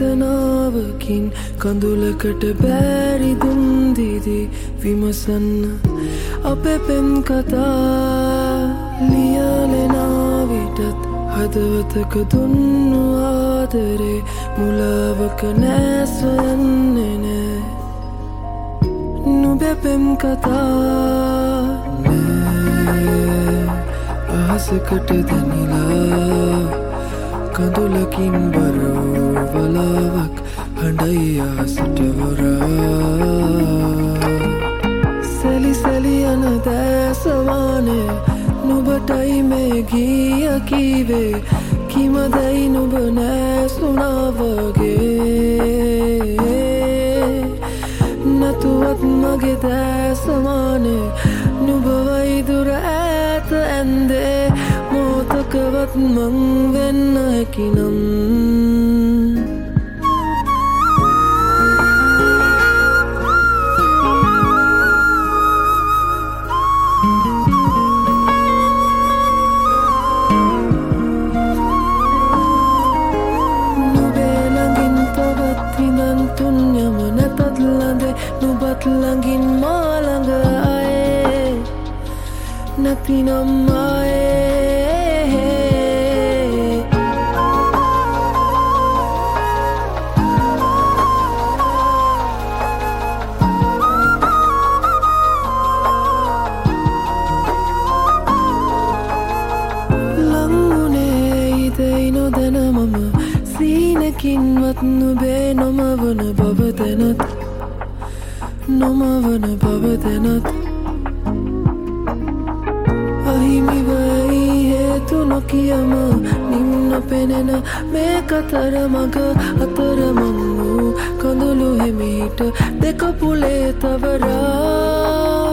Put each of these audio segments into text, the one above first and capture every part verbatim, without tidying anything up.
වේදනාවකින් කඳුලකට බැරි දුම් දිදී විමසන්න අපේ පෙම් කතා ලියලෙනා විටත් හදවතක දුන්නු ආදරේ මුලාවක නෑ සොයන්නේ නෑ නුඹේ පෙම් කතා නෑ අහසකට දැනිලා කඳුලකින් බරෝ වලාවක් හඬයි ආසට වරා සැලි සැලි යන දැසවානේ නුඹටයි මේ ගීය කීවේ කිමදයි නුඹ නැසුණා වගේ නැතුවත් මගේ දැසවානේ නුඹවයි දුර ඈත ඇන්දේ මොහොතකවත් මං වෙන්න හැකිනම් නුඹත් ළඟින් මා ළඟ ආයේ නැතිනම් ආයේ ලංගුනේ ඉදයි නොදැන මම සීනකින්වත් නුඹේ නොමවන බව දැනත් නොමවන බව දැනත් අහිමිවයි හේතු නොකියම නිම්න පෙනෙන මේ කතර මග අතර මං වූ කඳුළු හිමිට දෙක පුලේ තවරා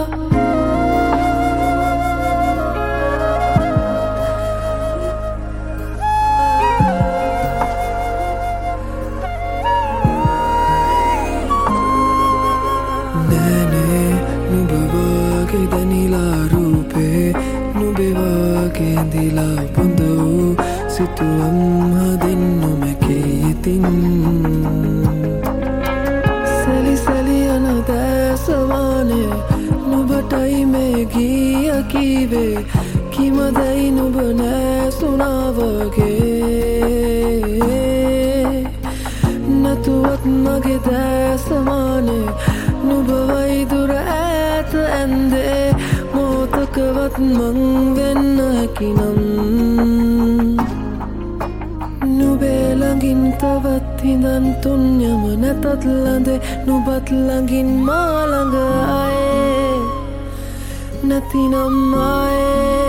දැනිලා රූපේ නුඹේ වගේ ඇඳිලා බොඳ වූ සිතුවම් හදින්නු මැකී ඉතින් සැලි සැලි යන දැසවානේ නුඹටයි මේ ගීය කීවේ කිමදයි නුඹ නැසුණා වගේ නැතුවත් මගේ දැසවානේ නුඹවයි දුර ඈත ඇන්දේ මොහොතකවත් මං වෙන්න හැකිනම් නුඹේ ළඟින් තවත් හිඳන් තුන්යම නැතත් ළඳේ නුඹත් ළඟින් මා ළඟ ආයේ නැතිනම් ආයේ